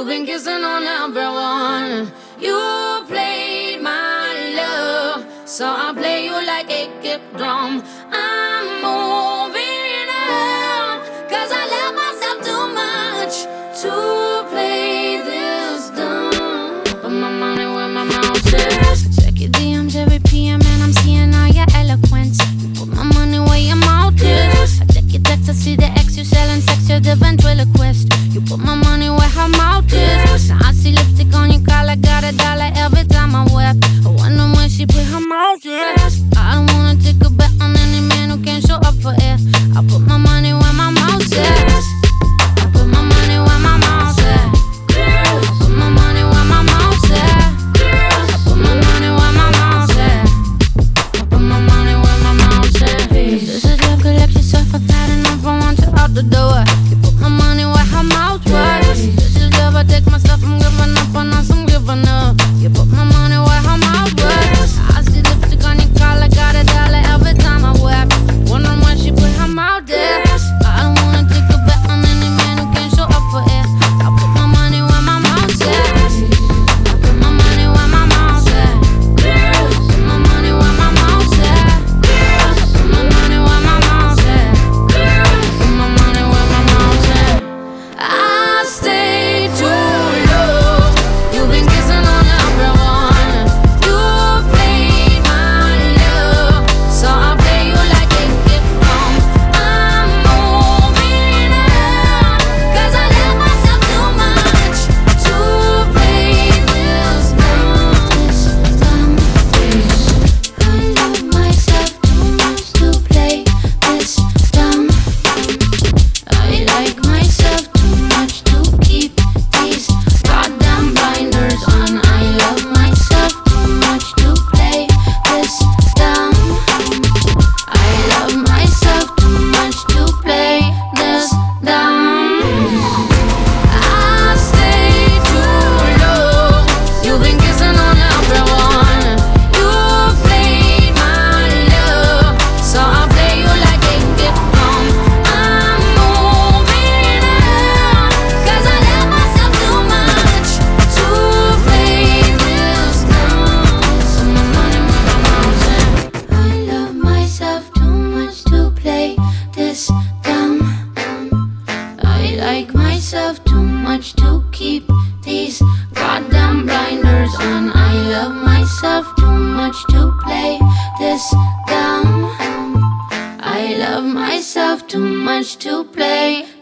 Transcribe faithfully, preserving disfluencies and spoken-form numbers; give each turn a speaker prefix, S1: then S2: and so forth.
S1: You've been kissing on everyone. You played my love, so I play you like a kick drum. I'm moving on, cause I love myself too much to play this dumb. Put my money where my mouth is.
S2: Check your D Ms every P M and I'm seeing all your eloquence. You put my money where your mouth is. I check your text, I see the X, you selling sex, you're the ventriloquist. You put my money where her mouth is. Now I see lipstick on your collar, got a dollar every time I whip. I wonder when she put her mouth is. I don't wanna take a bet on any man who can't show up for it. I put my money where my mouth is. I put my money where my mouth is. I put my money where my mouth is. I put my money where my mouth is. I put my money where my mouth is. This is love, collect yourself, I've had enough, I want you out the door. You put my money where her mouth was. This is love, I take myself, I'm giving up on us, I'm giving up. You put my money where her mouth was. I see lipstick on your collar, got a dollar every time I whip. Wondering when she put her mouth there. I don't wanna take a bet on any man who can't show up for it. I put my money where my mouth is. I put my money where my mouth is. I put my money where my mouth is. I put my money where my mouth is. I put my money where my mouth is.
S1: I stay too low. You've been kissing on everyone. You played my love, so I play you like a gift drum. I'm moving on, cause I love myself too much to play this dumb.
S2: I love myself too much to play this dumb. I like myself too much to keep these goddamn blinders on. I love myself too much to play this dumb. I love myself too much to play this dumb.
S1: I stay too low. You've been kissing on everyone. You played my love, so I play you like a gift drum. I'm moving on, cause I love myself too much to play this dumb. So my money where my mouth is.
S2: I love myself too much to play this dumb. I like myself too much to keep these goddamn blinders on. I love myself too much to play this dumb. I love myself too much to play